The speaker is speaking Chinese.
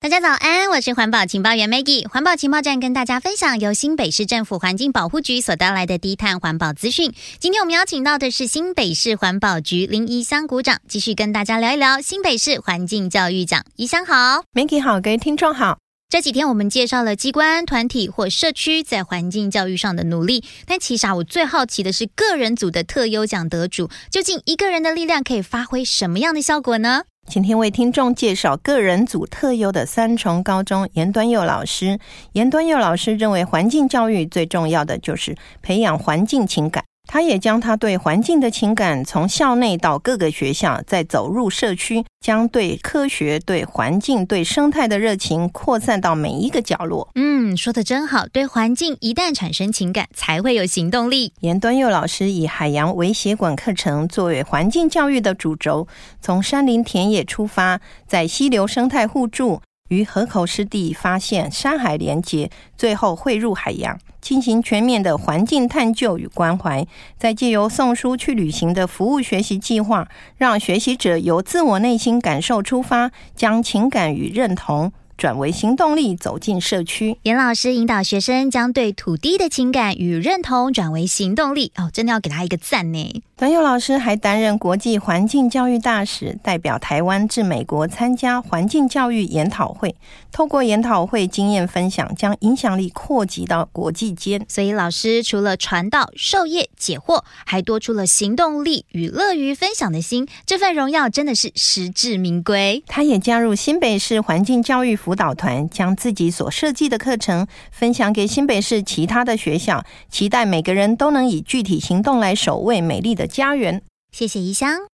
大家早安，我是环保情报员 Maggie。环保情报站跟大家分享由新北市政府环境保护局所带来的低碳环保资讯。今天我们邀请到的是新北市环保局林宜香股长，继续跟大家聊一聊新北市环境教育奖。宜香好。 Maggie 好，各位听众好。 这几天我们介绍了机关、团体或社区在环境教育上的努力，但其实我最好奇的是个人组的特优奖得主，究竟一个人的力量可以发挥什么样的效果呢？ 今天为听众介绍个人组特优的三重高中严端佑老师。严端佑老师认为环境教育最重要的就是培养环境情感，他也将他对环境的情感从校内到各个学校，再走入社区，将对科学、对环境、对生态的热情扩散到每一个角落。 说得真好，对环境一旦产生情感，才会有行动力。 严端佑老师以海洋微血管课程作为环境教育的主轴，从山林田野出发，在溪流生态互助与河口湿地发现山海连结，最后汇入海洋，进行全面的环境探究与关怀，再借由送书去旅行的服务学习计划，让学习者由自我内心感受出发，将情感与认同转为行动力，走进社区。 严老师引导学生将对土地的情感与认同转为行动力，真的要给他一个赞呢。 端佑老师还担任国际环境教育大使，代表台湾至美国参加环境教育研讨会，透过研讨会经验分享，将影响力扩及到国际间。 所以老师除了传道、授业、解惑，还多出了行动力与乐于分享的心，这份荣耀真的是实至名归。 他也加入新北市环境教育辅导团，将自己所设计的课程分享给新北市其他的学校，期待每个人都能以具体行动来守卫美丽的家园。 谢谢宜香。